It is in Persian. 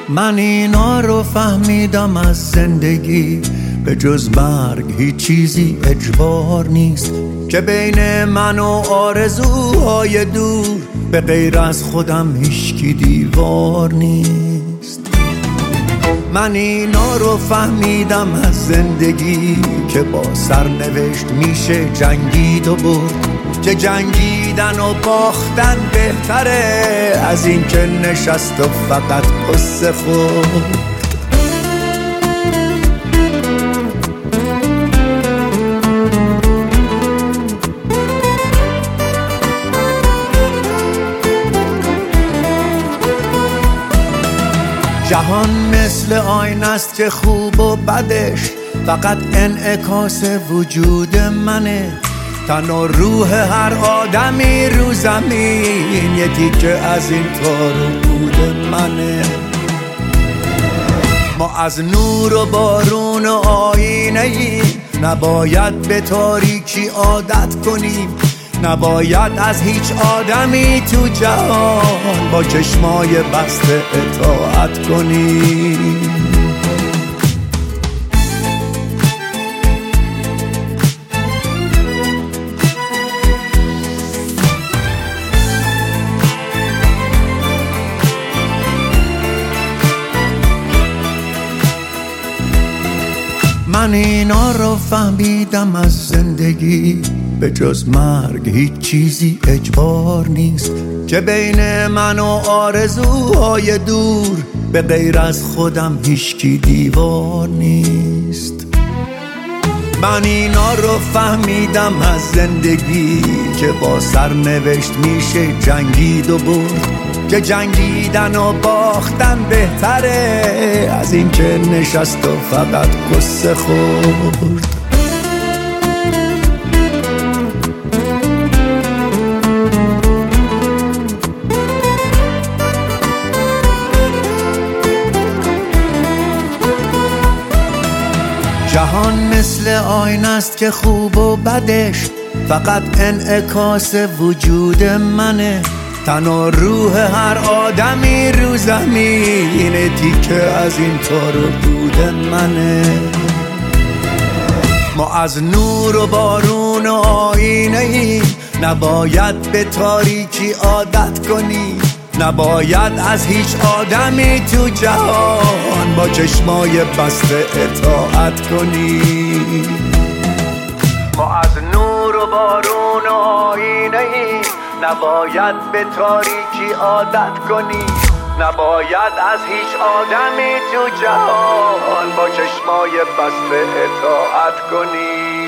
من اینا رو فهمیدم از زندگی، به جز مرگ هیچ چیزی اجبار نیست، که بین من و آرزوهای دور به غیر از خودم هیچکی دیوار نیست. من اینا رو فهمیدم از زندگی، که با سرنوشت میشه جنگید و برد، که جنگیدن و باختن بهتره از این که نشست و فقط قصه خورد. جهان مثل آینه است که خوب و بدش فقط انعکاس وجود منه، تن و روح هر آدمی رو زمین یکی که از این تار بود منه. ما از نور و بارون و آینه ایم، نباید به تاریکی عادت کنیم، نباید از هیچ آدمی تو جهان با چشمای بسته اطاعت کنیم. من اینا رو فهمیدم از زندگی، به جز مرگ هیچ چیزی اجبار نیست، که بین من و آرزوهای دور به غیر از خودم هیچکی دیوار نیست. من اینا رو فهمیدم از زندگی، که با سرنوشت میشه جنگید و برد، که جنگیدن و باختن بهتره از این که نشست و فقط قصه خورد. جهان مثل آینه است که خوب و بدش فقط انعکاس وجود منه، تن و روح هر آدمی رو زمین تیکه از این تار و بود منه. ما از نور و بارون و آینه ایم، نباید به تاریکی عادت کنیم، نباید از هیچ آدمی تو جهان با چشمای بسته اطاعت کنیم. ما از نور و بارون و آینه ایم، نباید به تاریکی عادت کنی، نباید از هیچ آدمی تو جهان با چشمای بسته اطاعت کنی.